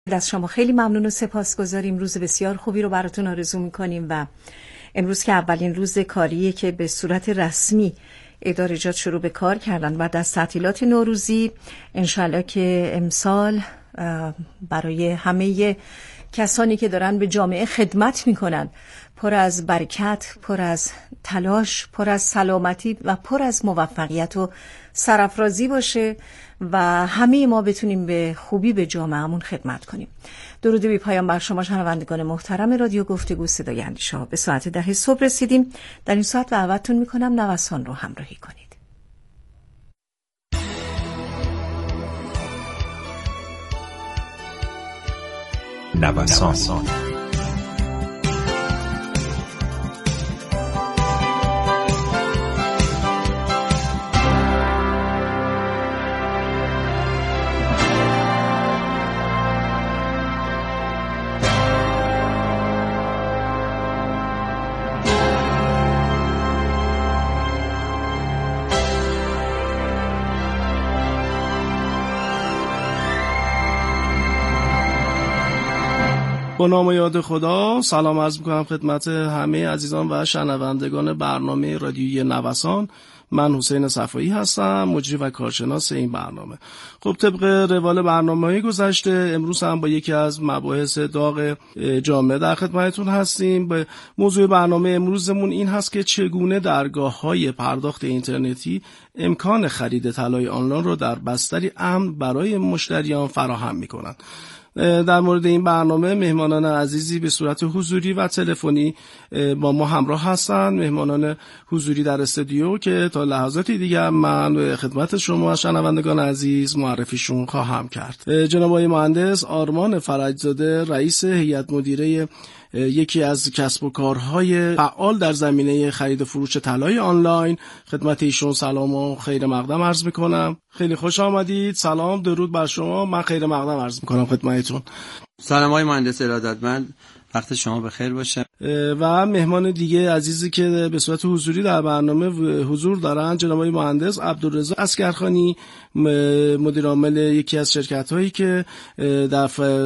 از شما خیلی ممنون و سپاسگزاریم. روز بسیار خوبی رو براتون آرزو میکنیم و امروز که اولین روز کاریه که به صورت رسمی ادارجات شروع به کار کردن بعد از تعطیلات نوروزی، انشالله که امسال برای همه کسانی که دارن به جامعه خدمت میکنن پر از برکت، پر از تلاش، پر از سلامتی و پر از موفقیت و سرافرازی باشه و همه ما بتونیم به خوبی به جامعهمون خدمت کنیم. درود بی پایان بر شما شنوندگان محترم رادیو گفتگو صدای اندیشه. به ساعت 10 صبح رسیدیم. در این ساعت دعوتتون میکنم نوسان رو همراهی کنید. نوسان با نام و یاد خدا سلام عرض میکنم خدمت همه عزیزان و شنوندگان برنامه رادیویی نوسان. من حسین صفایی هستم، مجری و کارشناس این برنامه. خب طبق روال برنامه‌های گذشته امروز هم با یکی از مباحث داغ جامعه در خدمتتون هستیم. به موضوع برنامه امروزمون این هست که چگونه درگاه‌های پرداخت اینترنتی امکان خرید طلای آنلاین رو در بستری امن برای مشتریان فراهم می‌کنند. در مورد این برنامه مهمانان عزیزی به صورت حضوری و تلفنی با ما همراه هستند. مهمانان حضوری در استودیو که تا لحظاتی دیگر من به خدمت شما شنوندگان عزیز معرفیشون خواهم کرد. جناب آقای مهندس آرمان فرجزاده، رئیس هیئت مدیره یکی از کسب و کارهای فعال در زمینه خرید و فروش طلای آنلاین، خدمت ایشون سلام و خیر مقدم عرض میکنم. خیلی خوش آمدید. سلام، درود بر شما. من خیر مقدم عرض میکنم خدمتتون. سلام آقای مهندس ارادتمند، وقت شما بخیر باشه. و مهمان دیگه عزیزی که به صورت حضوری در برنامه حضور دارن جناب آقای مهندس عبدالرضا اسگرخانی، مدیر عامل یکی از شرکت‌هایی که در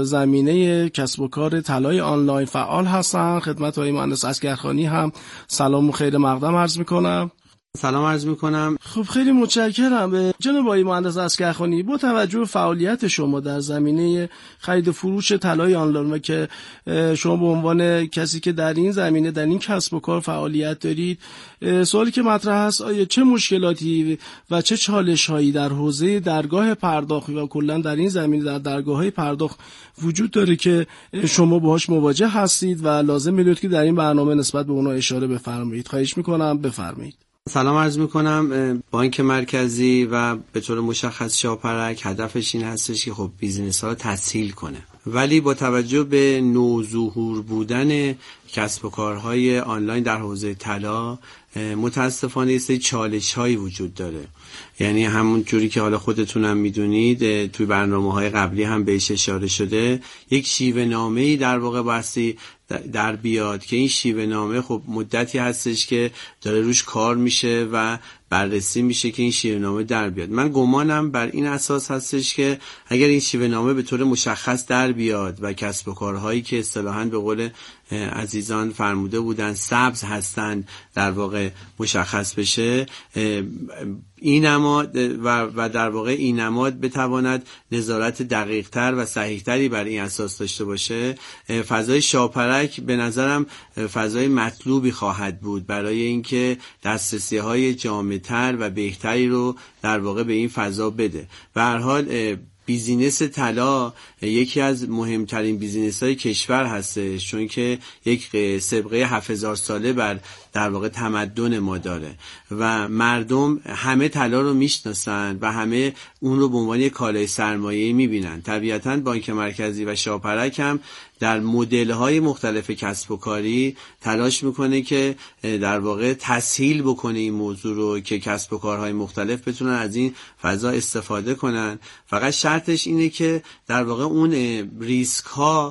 زمینه کسب و کار طلای آنلاین فعال هستن. خدمت آقای مهندس اسگرخانی هم سلام و خیر مقدم عرض میکنم. سلام عرض میکنم. خب خیلی متشکرم جناب آقای مهندس اسگرخانی. با توجه به فعالیت شما در زمینه خرید و فروش طلای آنلاین و که شما به عنوان کسی که در این زمینه در این کسب و کار فعالیت دارید، سوالی که مطرح است آیا چه مشکلاتی و چه چالش‌هایی در حوزه درگاه پرداخت و کلا در این زمینه در درگاه‌های پرداخت وجود داره که شما باهاش مواجه هستید و لازم می‌دونید که در این برنامه نسبت به اونها اشاره بفرمایید؟ خواهش می‌کنم بفرمایید. سلام عرض میکنم. بانک مرکزی و به طور مشخص شاپرک هدفش این هستش که خب بیزینس ها رو تسهیل کنه، ولی با توجه به نوظهور بودن کسب و کارهای آنلاین در حوزه طلا متاسفانه یه سری چالش‌هایی وجود داره. یعنی همون جوری که حالا خودتونم میدونید توی برنامه‌های قبلی هم بهش اشاره شده، یک شیوه نامه‌ای در واقع بایستی در بیاد که این شیوه نامه خب مدتی هستش که داره روش کار میشه و بررسی میشه که این شیوه نامه در بیاد. من گمانم بر این اساس هستش که اگر این شیوه نامه به طور مشخص در بیاد و کسب و کارهایی که اصطلاحاً به قول عزیزان فرموده بودن سبز هستند در واقع مشخص بشه، این نماد و در واقع این نماد بتواند نظارت دقیق‌تر و صحیح‌تری بر این اساس داشته باشه، فضای شاپرک به نظرم فضای مطلوبی خواهد بود برای اینکه دسترسی‌های جامع‌تر و بهتری رو در واقع به این فضا بده. به هر حال بیزینس طلا یکی از مهمترین بیزینس‌های کشور هستش، چون که یک سابقه 7000 ساله بر در واقع تمدن ما داره و مردم همه طلا رو میشناسن و همه اون رو به عنوان یک کالای سرمایه‌ای میبینن. طبیعتاً بانک مرکزی و شاپرک هم در مدل‌های مختلف کسب و کاری تلاش میکنه که در واقع تسهیل بکنه این موضوع رو که کسب و کارهای مختلف بتونن از این فضا استفاده کنن. فقط شرطش اینه که در واقع اون ریسک ها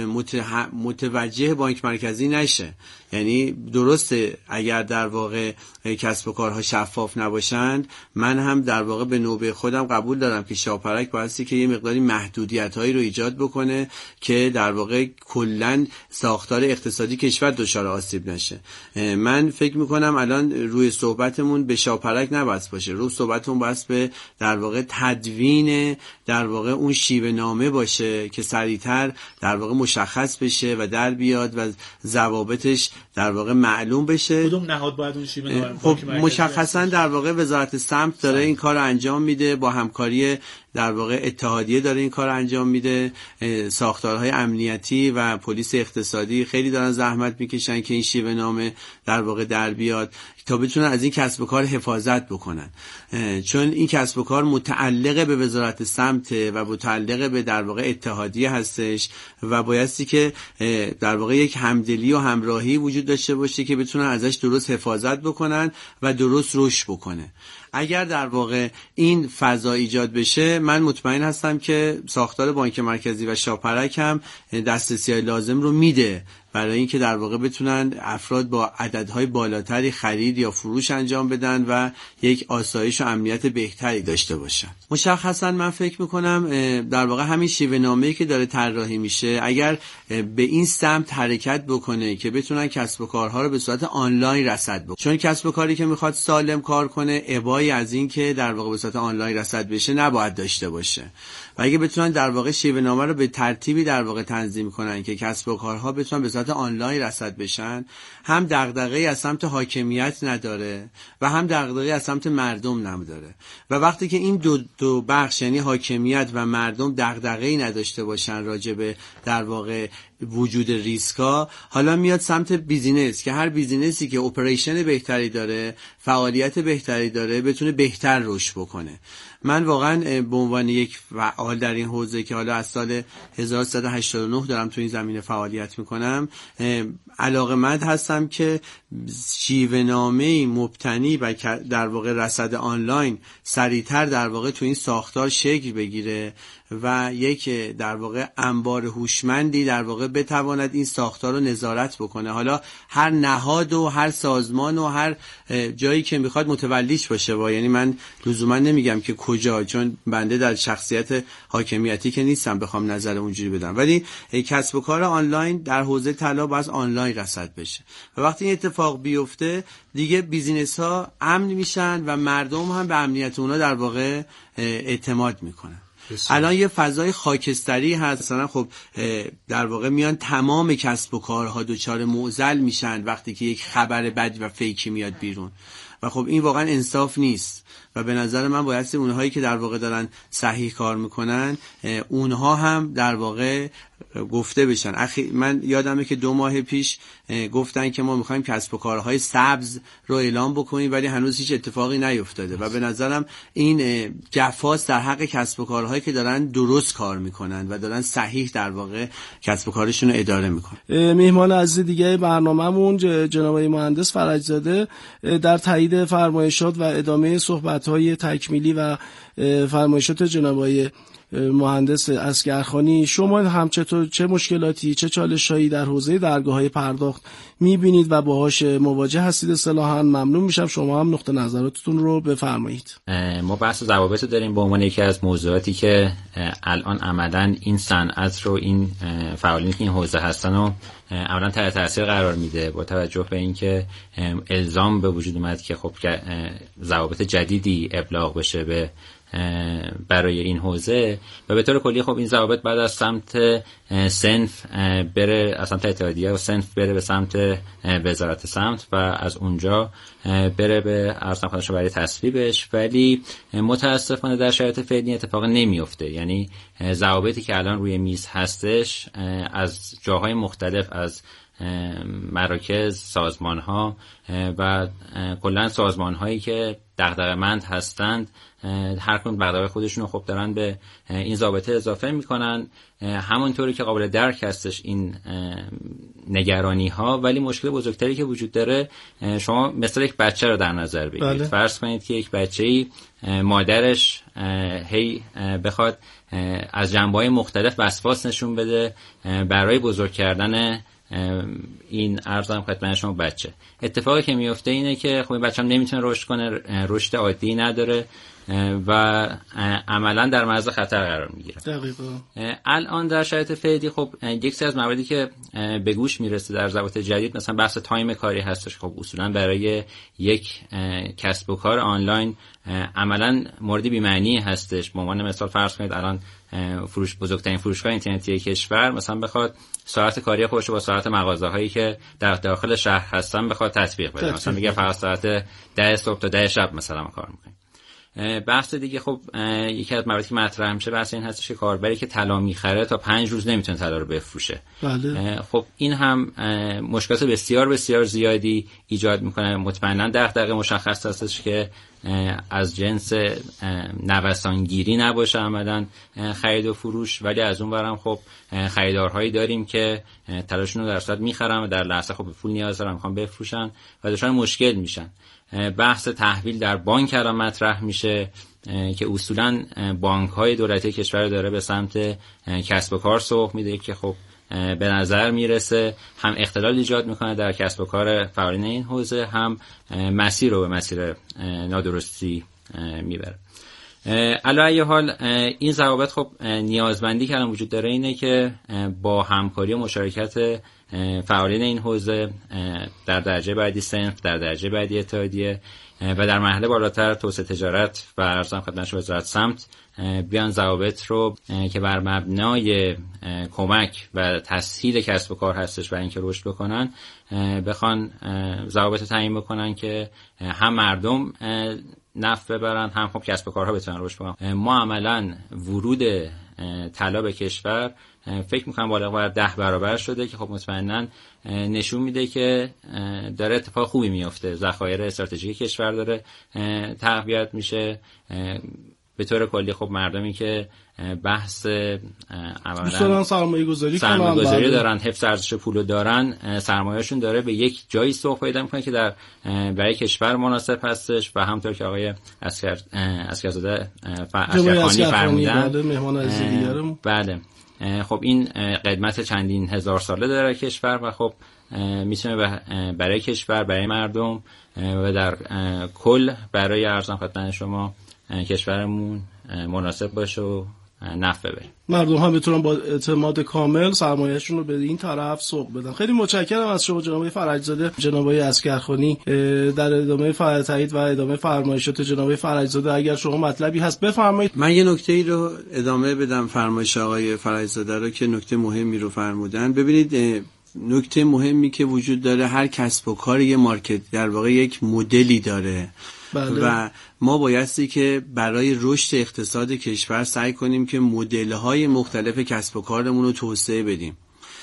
متوجه بانک مرکزی نشه. یعنی درسته اگر در واقع کسب و کارها شفاف نباشند، من هم در واقع به نوبه خودم قبول دارم که شاپرک بایستی که یه مقداری محدودیت‌هایی رو ایجاد بکنه که در واقع کلاً ساختار اقتصادی کشور دچار آسیب نشه. من فکر می‌کنم الان روی صحبتمون به شاپرک نباید باشه، روی صحبتمون باید به در واقع تدوین در واقع اون شیوه نامه باشه که سریعتر در واقع مشخص بشه و در بیاد و ضوابطش در واقع معلوم بشه. کدوم نهاد باید اون شیوه نامه؟ خب مشخصا در واقع وزارت سمت داره این کار رو انجام میده، با همکاری در واقع اتحادیه داره این کار انجام میده. ساختارهای امنیتی و پلیس اقتصادی خیلی دارن زحمت میکشن که این شیوه نامه در واقع در بیاد تا بتونن از این کسب و کار حفاظت بکنن، چون این کسب و کار متعلق به وزارت سمت و متعلق به در واقع اتحادیه هستش و بایستی که در واقع یک همدلی و همراهی وجود داشته باشه که بتونن ازش درست حفاظت بکنن و درست رشد بکنه. اگر در واقع این فضا ایجاد بشه، من مطمئن هستم که ساختار بانک مرکزی و شاپرک هم دسترسی لازم رو میده برای اینکه در واقع بتونن افراد با عددهای بالاتری خرید یا فروش انجام بدن و یک آسایش و امنیت بهتری داشته باشن. مشخصا من فکر میکنم در واقع همین شیوه نامه‌ای که داره طراحی میشه اگر به این سمت حرکت بکنه که بتونن کسب و کارها رو به صورت آنلاین رصد بکنن، چون کسب و کاری که میخواد سالم کار کنه ابایی از این که در واقع به صورت آنلاین رصد بشه نباید داشته باشه. و اگه بتونن در واقع شیوه نامه رو به ترتیبی در واقع تنظیم کنن که کسب و کارها بتونن به صورت آنلاین رصد بشن، هم دغدغه‌ای از سمت حاکمیت نداره و هم دغدغه‌ای از سمت مردم نداره. و وقتی که این دو بخش یعنی حاکمیت و مردم دغدغه‌ای نداشته باشن راجع به در واقع وجود ریسکا، حالا میاد سمت بیزینس که هر بیزینسی که اپریشن بهتری داره، فعالیت بهتری داره، بتونه بهتر رشد بکنه. من واقعا به عنوان یک فعال در این حوزه که حالا از سال 1389 دارم تو این زمینه فعالیت میکنم، علاقه‌مند هستم که شیوه نامه‌ای مبتنی و در واقع رصد آنلاین سریعتر در واقع تو این ساختار شکل بگیره و یک در واقع انبار هوشمندی در واقع بتواند این ساختار رو نظارت بکنه. حالا هر نهاد و هر سازمان و هر جایی که میخواد متولیش باشه، و یعنی من لزوما نمیگم که کجا، چون بنده در شخصیت حاکمیتی که نیستم بخوام نظر اونجوری بدم، ولی کسب و کار آنلاین در حوزه طلا باید آنلاین رصد بشه و وقتی این اتفاق بیفته دیگه بیزینس ها امن میشن و مردم هم به امنیت اونا در واقع اعتماد میکنن. الان یه فضای خاکستری هست، مثلا خب در واقع میان تمام کسب و کارها دچار معضل میشن وقتی که یک خبر بد و فیکی میاد بیرون و خب این واقعا انصاف نیست و به نظر من بایستی اونهایی که در واقع دارن صحیح کار میکنن اونها هم در واقع گفته بشن. من یادمه که 2 ماه پیش گفتن که ما میخوایم کسب و کارهای سبز رو اعلام بکنیم ولی هنوز هیچ اتفاقی نیفتاده و به نظرم این جفاست در حق کسب و کارهایی که دارن درست کار میکنن و دارن صحیح در واقع کسب و کارشون رو اداره میکنن. مهمان عزیز دیگه برنامه‌مون جناب آقای مهندس فرجزاده در تایید فرمایشات و ادامه صحبت‌های تکمیلی و فرمایشات جناب آقای مهندس اصغرخانی، شما هم چه مشکلاتی، چه چالش‌هایی در حوزه درگاه‌های پرداخت می‌بینید و باهاش مواجه هستید؟ اصطلاحاً ممنون میشم شما هم نقطه نظراتتون رو بفرمایید. ما بحث ضوابط رو داریم به عنوان یکی از موضوعاتی که الان عملاً این صنعت رو، این فعالین که این حوزه هستن رو عملاً تحت تاثیر قرار میده با توجه به اینکه الزام به وجود اومد که خب ضوابط جدیدی ابلاغ بشه به برای این حوزه و به طور کلی خب این ضوابط بعد از سمت صنف بره، از سمت اتحادیه و صنف بره به سمت وزارت سمت و از اونجا بره به ارزم خدمت شما برای تصویبش، ولی متاسفانه در شرایط فعلی اتفاق نمیفته. یعنی ضوابطی که الان روی میز هستش از جاهای مختلف، از مراکز، سازمان‌ها و کلاً سازمان‌هایی که دغدغه‌مند هستند هر کدوم دغدغه خودشون رو خب دارن به این ضابطه اضافه میکنن. همونطوری که قابل درک هستش این نگرانی ها، ولی مشکل بزرگتری که وجود داره، شما مثل یک بچه رو در نظر بگیرید. فرض کنید که یک بچه‌ای مادرش هی بخواد از جنبه‌های مختلف وسواس نشون بده برای بزرگ کردن این ارزم خدمت شما بچه. اتفاقی که میفته اینه که خب این بچه هم نمیتونه رشد کنه، رشد عادی نداره و عملا در معرض خطر قرار میگیره. دقیقاً. الان در شرایط فعلی خب یک سری از مواردی که به گوش میرسه در ضوابط جدید، مثلا بحث تایم کاری هستش. خب اصولا برای یک کسب و کار آنلاین عملا مورد بی‌معنی هستش. به عنوان مثال فرض کنید الان بزرگترین فروشگاه اینترنتی کشور مثلا بخواد ساعت کاری خودش رو با ساعت مغازه‌هایی که در داخل شهر هستن بخواد تطبیق بده، مثلا میگه فقط ساعت 10 صبح تا 10 شب مثلا کار می‌کنیم. بحث دیگه خب یکی از مواردی که مطرح میشه بحث این هستش که کاربری که طلا میخره تا 5 روز نمیتونه طلا رو بفروشه. بله. خب این هم مشکلات بسیار بسیار زیادی ایجاد میکنه. مطمئنا دغدغه مشخص هستش که از جنس نوسانگیری نباشه عملاً خرید و فروش، ولی از اون برم خب خریدارهایی داریم که طلاشون رو در صورت میخرن و در لحظه خب به پول نیاز دارن میخوان بفروشن و دچار مشکل میشن. بحث تحویل در بانک هم مطرح میشه که اصولاً بانک‌های دولتی کشور داره به سمت کسب و کار سوق میده که خب به نظر میرسه هم اختلال ایجاد میکنه در کسب و کار فعالین این حوزه، هم مسیر رو به مسیر نادرستی میبره. علی ای حال این ضوابط خب نیازمندی که الان وجود داره اینه که با همکاری و مشارکت فعالین این حوزه در درجه بعدی صنف، در درجه بعدی اتحادیه و در مرحله بالاتر توسعه تجارت و ارزم خدمت وزارت سمت بیان ضوابط رو که بر مبنای کمک و تسهیل کسب و کار هستش و اینکه رشد بکنن بخوان ضوابط تعیین بکنن که هم مردم نفع ببرن، هم خب کسب و کارها بتونن رشد بکنن. ما عملاً ورود طلا به کشور فکر میکنم بالغ بر 10 برابر شده که خب مطمئناً نشون میده که داره اتفاق خوبی میفته. ذخایر استراتژیک کشور داره تقویت میشه. به طور کلی خب مردمی که بحث عملاً سرمایه‌گذاری دارن، حفظ ارزش پولو دارن، سرمایه‌شون داره به یک جایی سوق پیدا میکنه که در برای کشور مناسب هستش و همونطور که آقای اسکرزاده فرمودن مهمان عزیز دیگرمون، بله خب این قدمت چندین هزار ساله داره کشور و خب میتونه برای کشور، برای مردم و در کل برای ارزم خدمت شما کشورمون مناسب باشه و نفع ببره. مردم هم بتونن با اعتماد کامل سرمایه‌شون رو به این طرف سوق بدن. خیلی متشکرم از شما جناب فرجزاده، جناب اسکرخانی. در ادامه تایید و ادامه فرمایشات جناب فرجزاده اگر شما مطلبی هست بفرمایید. من یه نکته‌ای رو ادامه بدم فرمایش آقای فرجزاده رو که نکته مهمی رو فرمودن. ببینید نکته مهمی که وجود داره، هر کسب و کار یه مارکت در واقع یک مدلی داره. بله. و ما بایستی که برای رشد اقتصاد کشور سعی کنیم که مدل‌های مختلف کسب و کارمون رو توسعه بدیم.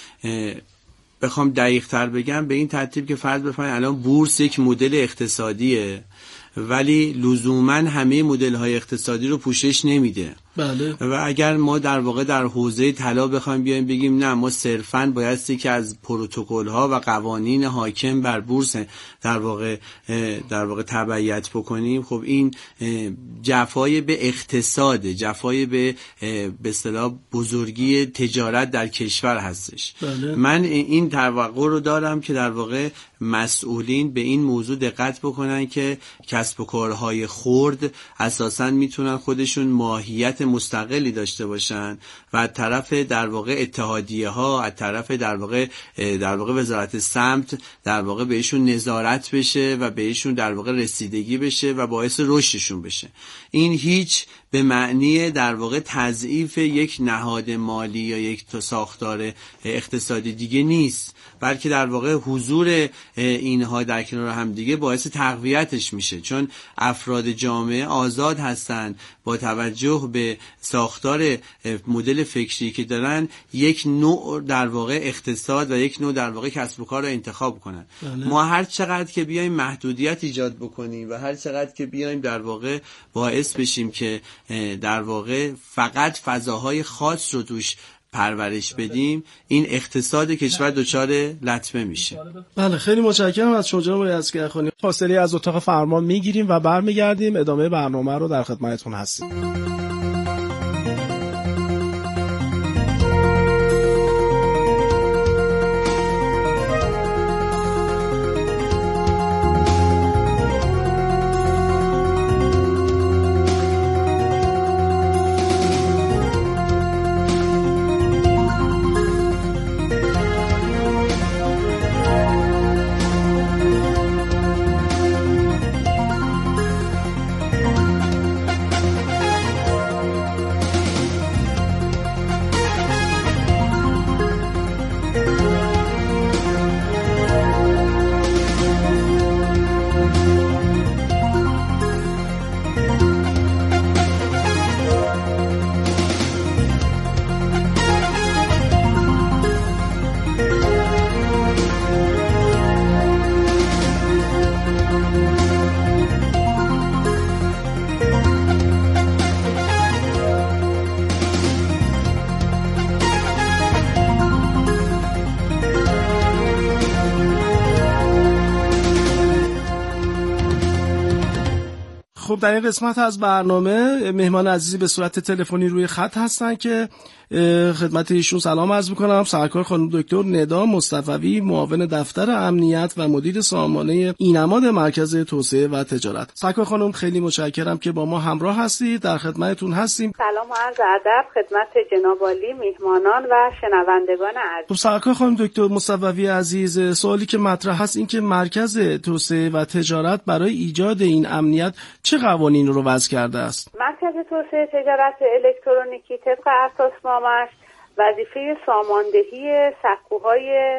بخوام دقیق‌تر بگم به این ترتیب که فرض بفرمایید الان بورس یک مدل اقتصادیه ولی لزوماً همه مدل‌های اقتصادی رو پوشش نمیده. بله. و اگر ما در واقع در حوزه طلا بخوایم بیایم بگیم نه ما صرفاً بایستی که از پروتکل‌ها و قوانین حاکم بر بورس در واقع تبعیت بکنیم، خب این جفای به اقتصاد، جفای به اصطلاح بزرگی تجارت در کشور هستش. بله. من این توقع رو دارم که در واقع مسئولین به این موضوع دقت بکنن که کسب و کارهای خرد اساساً میتونن خودشون ماهیت مستقلی داشته باشن و از طرف در واقع اتحادیه ها، از طرف در واقع وزارت سمت در واقع بهشون نظارت بشه و بهشون در واقع رسیدگی بشه و باعث رشدشون بشه. این هیچ به معنی در واقع تضعیف یک نهاد مالی یا یک ساختار اقتصادی دیگه نیست، بلکه در واقع حضور اینها در کنار هم دیگه باعث تقویتش میشه، چون افراد جامعه آزاد هستند با توجه به ساختار مدل فکری که دارن یک نوع در واقع اقتصاد و یک نوع در واقع کسب و کار رو انتخاب کنن. ما هر چقدر که بیایم محدودیت ایجاد بکنیم و هر چقدر که بیایم در واقع باعث بشیم که در واقع فقط فضاهای خاص رو توش پرورش بدیم، این اقتصاد کشور دچار لطمه میشه. بله، خیلی متشکرم از شما جناب یزدگرخانی. فاصله از اتاق فرمان میگیریم و برمیگردیم ادامه برنامه رو در خدمتتون هستیم. خب در این قسمت از برنامه مهمان عزیزی به صورت تلفنی روی خط هستن که خدمت ایشون سلام عرض می‌کنم. سرکار خانم دکتر ندا مصطفوی، معاون دفتر امنیت و مدیر سامانه اینماد مرکز توسعه و تجارت. سرکار خانم خیلی متشکرم که با ما همراه هستید، در خدمتتون هستیم. سلام و عرض ادب خدمت جناب عالی، میهمانان و شنوندگان عزیز. خب سرکار خانم دکتر مصطفوی عزیز، سوالی که مطرح هست این که مرکز توسعه و تجارت برای ایجاد این امنیت چه قوانین رو وضع کرده است؟ مرکز توسعه تجارت الکترونیکی طبق اساسنامه‌اش وظیفه ساماندهی سکوهای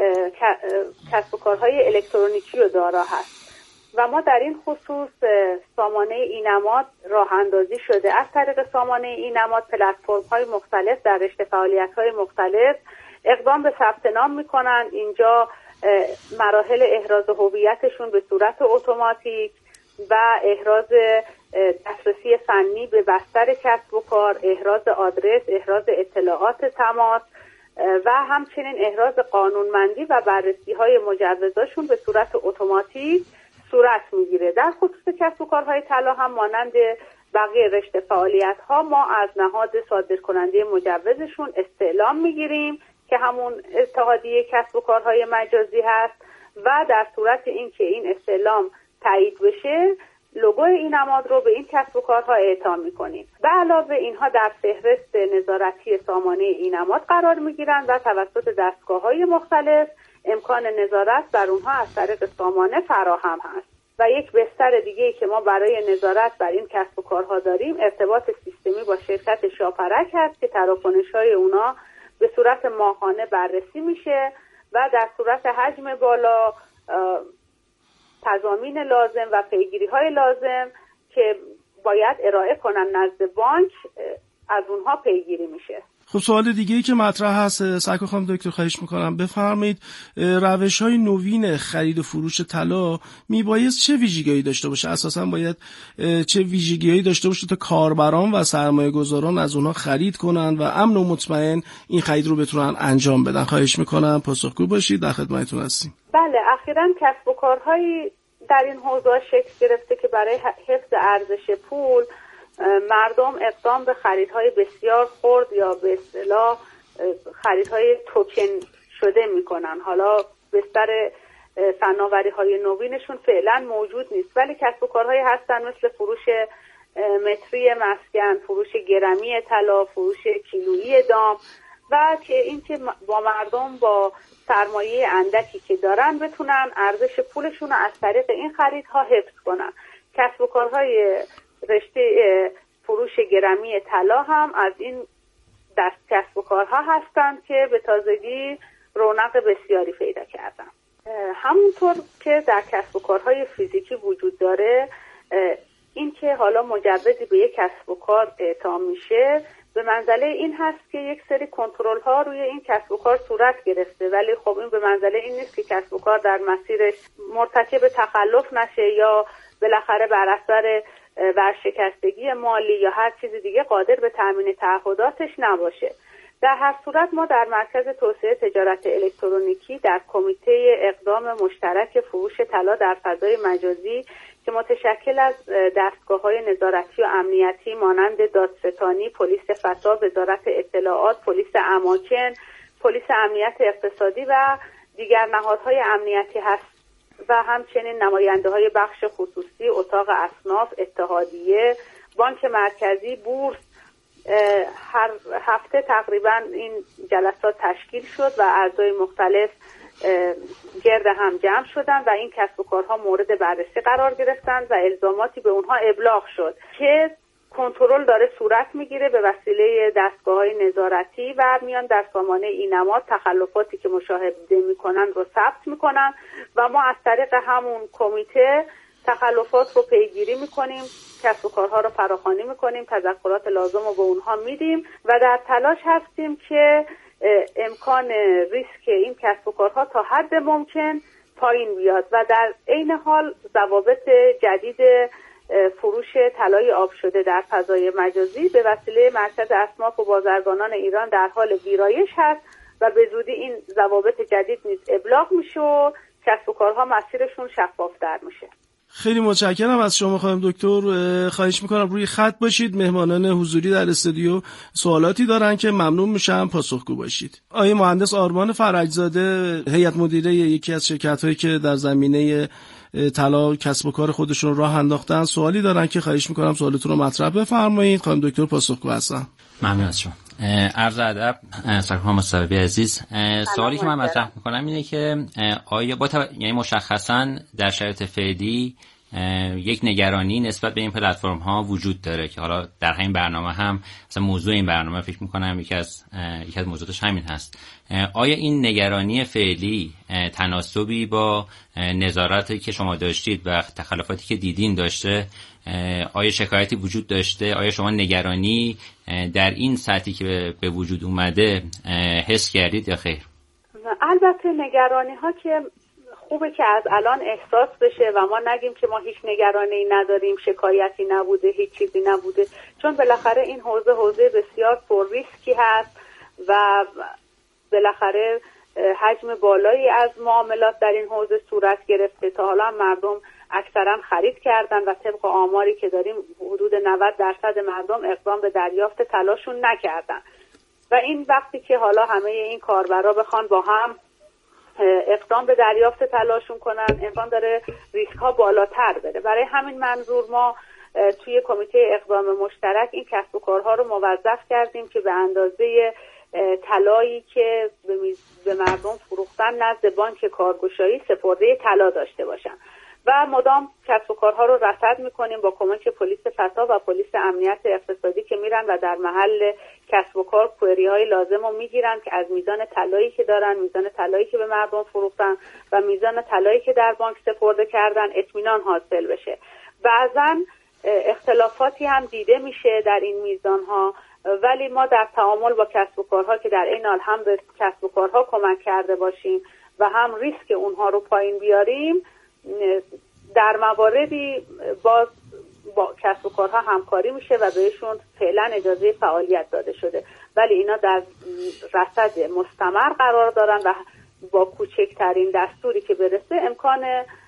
کسب و کارهای الکترونیکی رو دارا هست و ما در این خصوص سامانه اینماد راه اندازی شده. از طریق سامانه اینماد پلتفرم‌های مختلف در رشته فعالیت‌های مختلف اقدام به ثبت نام می‌کنند. اینجا مراحل احراز هویتشون به صورت اتوماتیک و احراز دسترسی فنی به بستر کسب و کار، احراز آدرس، احراز اطلاعات تماس و همچنین احراز قانونمندی و بررسی‌های مجوزاشون به صورت اتوماتیک صورت میگیره. در خصوص کسب و کارهای طلا هم مانند بقیه رشته فعالیت‌ها ما از نهاد صادرکننده مجوزشون استعلام میگیریم که همون اتحادیه کسب و کارهای مجازی هست و در صورت اینکه این استعلام تایید بشه لوگوی اینماد رو به این کسب و کارها اعطا می‌کنیم. به علاوه اینها در فهرست نظارتی سامانه اینماد قرار می‌گیرند و توسط دستگاه‌های مختلف امکان نظارت بر اونها از طریق سامانه فراهم هست. و یک بستر دیگه‌ای که ما برای نظارت بر این کسب و کارها داریم ارتباط سیستمی با شرکت شاپرک هست که تراکنش‌های اونا به صورت ماهانه بررسی میشه و در صورت حجم بالا تضامین لازم و پیگیری‌های لازم که باید ارائه کنن نزد بانک از اونها پیگیری میشه. خب سوال دیگه‌ای که مطرح هست سرکار خانم دکتر خواهش میکنم بفرمایید، روش‌های نوین خرید و فروش طلا میبایست چه ویژگی‌هایی داشته باشه؟ اساساً باید چه ویژگی‌هایی داشته باشه تا کاربران و سرمایه‌گذاران از اونها خرید کنن و امن و مطمئن این خرید رو بتونن انجام بدن؟ خواهش میکنم پاسخگو باشید، در خدمتتون هستیم. بله، اخیراً کسب و کارهایی در این حوزه شکل گرفته که برای حفظ ارزش پول مردم اقدام به خریدهای بسیار خرد یا به اصطلاح خریدهای توکن شده میکنن. حالا بستر فناوری‌های نوینشون فعلا موجود نیست، ولی کسب و کارهایی هستن مثل فروش متری مسکن، فروش گرمی طلا، فروش کیلویی دام و که اینکه با مردم با سرمایه اندکی که دارن بتونن ارزش پولشون رو از طریق این خریدها حفظ کنن. کسب و کارهای رشته فروش گرمی طلا هم از این دست کسب و کارها هستند که به تازگی رونق بسیاری پیدا کردن. همونطور که در کسب و کارهای فیزیکی وجود داره، این که حالا مجوزی به یک کسب و کار اعطا میشه به منزله این هست که یک سری کنترل ها روی این کسب و کار صورت گرفته، ولی خب این به منزله این نیست که کسب و کار در مسیرش مرتکب تخلف نشه یا بالاخره بر اثر ورشکستگی مالی یا هر چیز دیگه قادر به تامین تعهداتش نباشه. در هر صورت ما در مرکز توسعه تجارت الکترونیکی در کمیته اقدام مشترک فروش طلا در فضای مجازی که متشکل از دستگاه‌های نظارتی و امنیتی مانند دادستانی، پلیس فتا، وزارت اطلاعات، پلیس اماکن، پلیس امنیت اقتصادی و دیگر نهادهای امنیتی هست و همچنین نماینده‌های بخش خصوصی، اتاق اصناف، اتحادیه، بانک مرکزی، بورس، هر هفته تقریبا این جلسات تشکیل شد و اعضای مختلف گرد هم جمع شدن و این کسب و کارها مورد بررسی قرار گرفتند و الزاماتی به اونها ابلاغ شد که کنترل داره صورت میگیره به وسیله دستگاه‌های نظارتی و میان در سامانه اینما تخلفاتی که مشاهده میکنن رو ثبت میکنن و ما از طریق همون کمیته تخلفات رو پیگیری میکنیم، کسب و کارها رو فراخوانی میکنیم، تذکرات لازم رو به اونها میدیم و در تلاش هستیم که امکان ریسک این کسب و کارها تا حد ممکن پایین بیاد و در عین حال ضوابط جدید فروش طلای آب شده در فضای مجازی به وسیله مرکز اصناف و بازرگانان ایران در حال ویرایش هست و به زودی این ضوابط جدید نیز ابلاغ میشه و کسب و کارها مسیرشون شفافتر میشه. خیلی متشکرم از شما خانم دکتر. خواهش میکنم روی خط باشید. مهمانان حضوری در استودیو سوالاتی دارن که ممنون میشم پاسخگو باشید. آقای مهندس آرمان فرجزاده، هیئت مدیره یکی از شرکت‌هایی که در زمینه طلا کسب و کار خودشون راه انداختن، سوالی دارن که خواهش میکنم سوالتون رو مطرح بفرمایید. خانم دکتر پاسخگو هستن. ممنون از شما. عرض ادب سرکار مصطفی عزیز. سوالی که من مطرح میکنم اینه که آیا یعنی مشخصاً در شرایط فعلی یک نگرانی نسبت به این پلتفرم ها وجود داره که حالا در همین برنامه هم مثلا موضوع این برنامه فکر میکنم یکی از موضوعاتش همین هست. آیا این نگرانی فعلی تناسبی با نظارتی که شما داشتید و تخلفاتی که دیدین داشته؟ آیا شکایتی وجود داشته؟ آیا شما نگرانی در این سطحی که به وجود اومده حس کردید یا خیر؟ البته نگرانی ها که خوبه که از الان احساس بشه و ما نگیم که ما هیچ نگرانی نداریم، شکایتی نبوده، هیچ چیزی نبوده، چون بالاخره این حوزه بسیار پر ریسکی هست و بالاخره حجم بالایی از معاملات در این حوزه صورت گرفته. تا حالا مردم اکثرا خرید کردن و طبق آماری که داریم حدود 90% مردم اقدام به دریافت طلاشون نکردن و این وقتی که حالا همه این کاربرا بخوان با هم اقدام به دریافت طلاشون کنن، امکان داره ریسک ها بالاتر بره. برای همین منظور ما توی کمیته اقدام مشترک این کسب و کارها رو موظف کردیم که به اندازه طلایی که به مردم فروختن نزد بانک کارگشایی سپرده طلا داشته باشن و مدام کسب و کارها رو رصد میکنیم با کمک پلیس فتا و پلیس امنیت اقتصادی که میرن و در محل کسب و کار کوئری های لازم رو میگیرن که از میزان طلایی که دارن، میزان طلایی که به مردم فروختن و میزان طلایی که در بانک سپرده کردن اطمینان حاصل بشه. بعضن اختلافاتی هم دیده میشه در این میزان ها، ولی ما در تعامل با کسب و کارها که در این حال هم به کسب و کارها کمک کرده باشیم و هم ریسک اونها رو پایین بیاریم، در مواردی باز با کسب و کارها همکاری میشه و بهشون فعلا اجازه فعالیت داده شده، ولی اینا در رصد مستمر قرار دارن و با کوچکترین دستوری که برسه امکان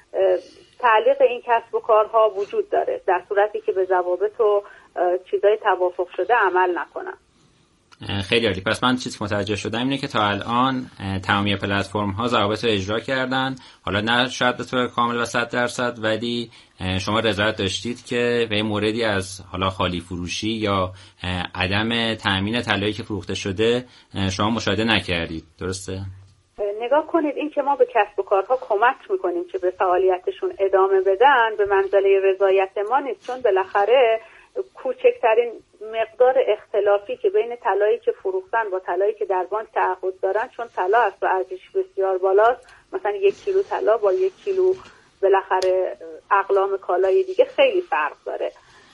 تعلیق این کسب و کارها وجود داره در صورتی که به ضوابط و چیزای توافق شده عمل نکنن. خیلی عالی. پس من چیزی که متوجه شدم اینه که تا الان تمامی پلتفرم ها ضوابط رو اجرا کردن، حالا نه شاید به طور کامل و 100%، ولی شما رضایت داشتید که به موردی از حالا خالی فروشی یا عدم تامین طلایی که فروخته شده شما مشاهده نکردید، درسته؟ نگاه کنید، این که ما به کسب و کارها کمک میکنیم که به فعالیتشون ادامه بدن به منزله رضایت ما نیست، چون بالاخره کوچکترین مقدار اختلافی که بین طلایی که فروختن با طلایی که در بانک تعهد دارن، چون طلا از ارزش بسیار بالاست، مثلا 1 کیلو طلا با 1 کیلو بالاخره اقلام کالای دیگه خیلی فرق داره.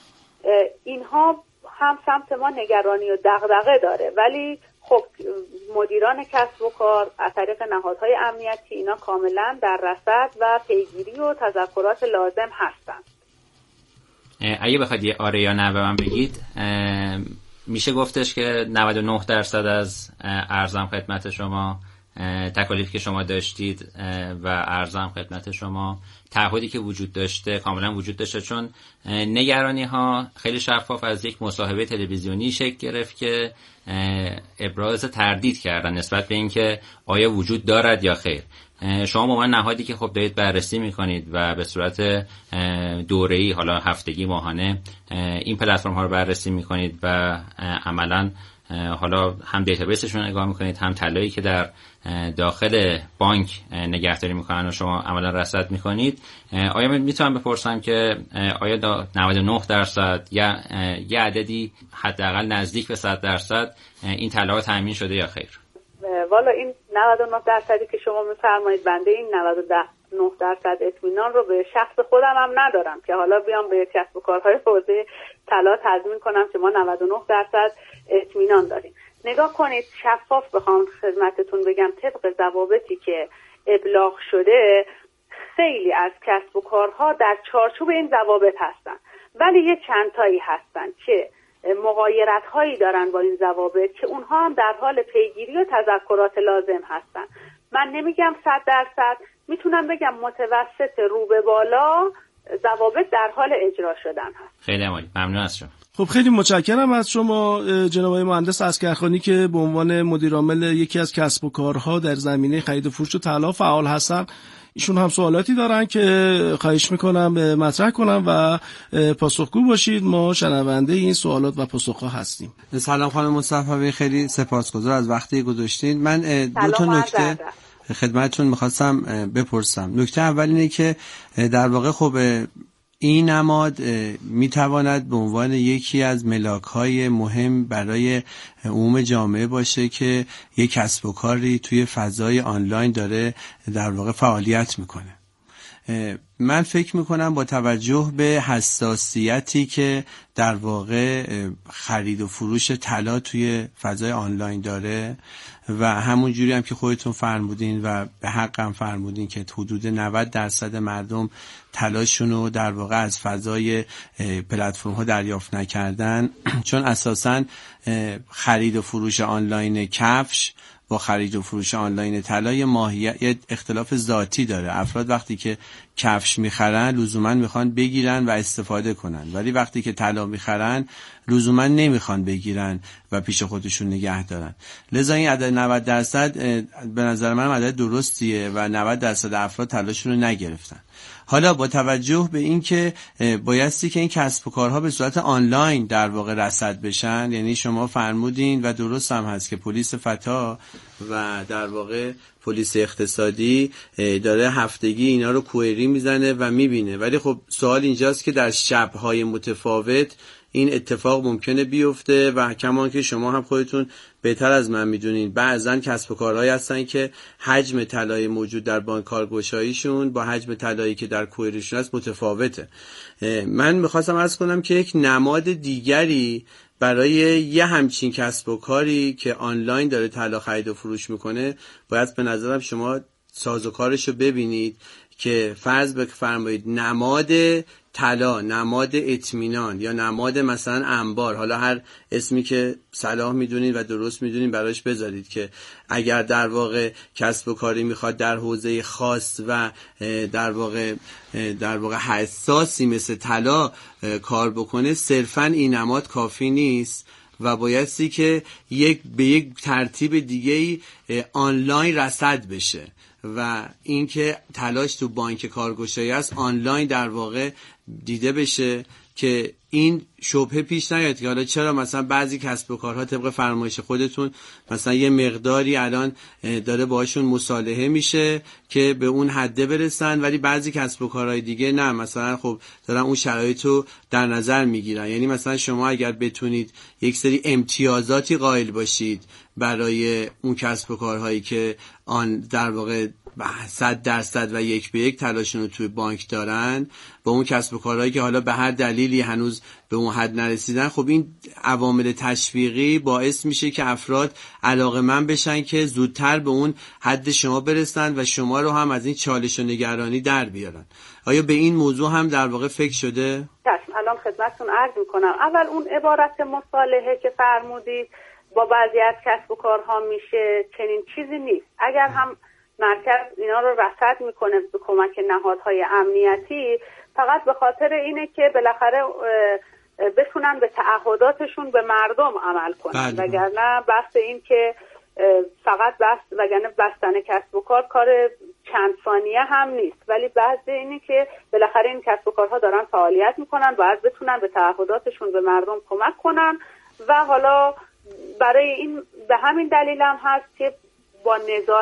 اینها هم سمت ما نگرانی و دغدغه داره، ولی خب مدیران کسب و کار از طریق نهادهای امنیتی اینا کاملا در رصد و پیگیری و تذکرات لازم هستن. اگه بخواید یه آره یا نه به من بگید، میشه گفتش که 99% از ارزم خدمت شما تکالیف که شما داشتید و ارزم خدمت شما تعهدی که وجود داشته کاملا وجود داشته، چون نگرانی ها خیلی شفاف از یک مصاحبه تلویزیونی شکل گرفت که ابراز تردید کردن نسبت به اینکه آیا وجود دارد یا خیر. شما با من نهادی که خب دارید بررسی میکنید و به صورت دوره‌ای، حالا هفتگی، ماهانه این پلتفرم ها رو بررسی میکنید و عملاً حالا هم دیتابیسشون رو نگاه میکنید، هم طلایی که در داخل بانک نگهداری میکنن و شما عملا رصد میکنید، آیا میتونم بپرسم که آیا 99% یا یه عددی حداقل نزدیک به 100% این طلا تامین شده یا خیر؟ والا این 99% که شما میفرمایید، بنده این 99% اطمینان رو به شخص خودم هم ندارم که حالا بیام به کسب و کارهای حوزه طلا تضمین کنم که ما 99% اطمینان داریم. نگاه کنید، شفاف بخوام خدمتتون بگم، طبق ضوابطی که ابلاغ شده خیلی از کسب و کارها در چارچوب این ضوابط هستن، ولی یه چند تایی هستن که مغایرت هایی دارن با این ضوابط که اونها هم در حال پیگیری و تذکرات لازم هستن. من نمیگم 100%، میتونم بگم متوسط رو به بالا ضوابط در حال اجرا شدن هست. خیلی عالی، ممنون از شما. خب خیلی متشکرم از شما جناب آقای مهندس عسکرخانی که به عنوان مدیر عامل یکی از کسب و کارها در زمینه خرید و فروش طلا فعال هستن. ایشون هم سوالاتی دارن که خواهش میکنم مطرح کنم و پاسخگو باشید. ما شنونده این سوالات و پاسخها هستیم. سلام خانم مصطفی، خیلی سپاسگزار از وقتی گذاشتین. من دو تا نکته خدمتتون میخواستم بپرسم. نکته اول اینه که در واقع خب این نماد میتواند به عنوان یکی از ملاک‌های مهم برای عموم جامعه باشه که یک کسب و کاری توی فضای آنلاین داره در واقع فعالیت میکنه. من فکر میکنم با توجه به حساسیتی که در واقع خرید و فروش طلا توی فضای آنلاین داره و همون جوری هم که خودتون فرمودین و به حق هم فرمودین که حدود 90% مردم طلاشونو در واقع از فضای پلتفرم ها دریافت نکردن، چون اساساً خرید و فروش آنلاین کفش با خرید و فروش آنلاین طلا یه اختلاف ذاتی داره. افراد وقتی که کفش میخرن لزوما میخوان بگیرن و استفاده کنن، ولی وقتی که طلا میخرن لزوما نمیخوان بگیرن و پیش خودشون نگه دارن. لذا این عدد 90% به نظر من عدد درستیه و 90% افراد طلاشون رو نگرفتن. حالا با توجه به این که بایستی که این کسب و کارها به صورت آنلاین در واقع رصد بشن، یعنی شما فرمودین و درست هم هست که پلیس فتا و در واقع پلیس اقتصادی داره هفتگی اینا رو کوئری میزنه و میبینه، ولی خب سوال اینجاست که در شب‌های متفاوت این اتفاق ممکنه بیفته و کمان که شما هم خودتون بهتر از من میدونین بعضن کسب و کارهایی هستن که حجم طلای موجود در بانک کارگشاییشون با حجم طلایی که در کوئریشون هست متفاوته. من میخواستم عرض کنم که یک نماد دیگری برای یه همچین کسب و کاری که آنلاین داره طلا خرید و فروش میکنه باید به نظرم شما سازوکارشو ببینید که فرض بفرمایید نماد طلا، نماد اطمینان یا نماد مثلا انبار، حالا هر اسمی که صلاح میدونید و درست میدونید براش بذارید، که اگر در واقع کسب و کاری میخواد در حوزه خاص و در واقع حساسی مثل طلا کار بکنه، صرفاً این نماد کافی نیست و بایستی که به یک ترتیب دیگه‌ای آنلاین رصد بشه و اینکه طلاش تو بانک کارگشایی است آنلاین در واقع دیده بشه که این شبهه پیش نیاد که حالا چرا مثلا بعضی کسب و کارها طبق فرمایش خودتون مثلا یه مقداری الان داره باهاشون مصالحه میشه که به اون حده برسن، ولی بعضی کسب و کارهای دیگه نه، مثلا خب دارن اون شرایط رو در نظر میگیرن. یعنی مثلا شما اگر بتونید یک سری امتیازاتی قائل باشید برای اون کسب و کارهایی که آن در واقع 100% و 1 به 1 تلاشون رو توی بانک دارن با اون کسب و کارهایی که حالا به هر دلیلی هنوز به اون حد نرسیدن، خب این عوامل تشویقی باعث میشه که افراد علاقه‌مند بشن که زودتر به اون حد شما برسن و شما رو هم از این چالش و نگرانی در بیارن. آیا به این موضوع هم در واقع فکر شده؟ الان خدمتتون عرض میکنم. اول اون عبارت مصالحه که فرمودید با بعضی از کسب و کارها میشه، چنین چیزی نیست. اگر هم مرکز اینا رو رصد میکنه به کمک نهادهای امنیتی، فقط به خاطر اینه که بالاخره بتونن به تعهداتشون به مردم عمل کنن، وگرنه بحث این که فقط وگرنه بستن کسب و کار چند ثانیه هم نیست، ولی بحث اینه که بالاخره این کسب و کارها دارن فعالیت میکنن، باید بتونن به تعهداتشون به مردم کمک کنن و حالا برای این به همین دلیل هم هست که با نظارت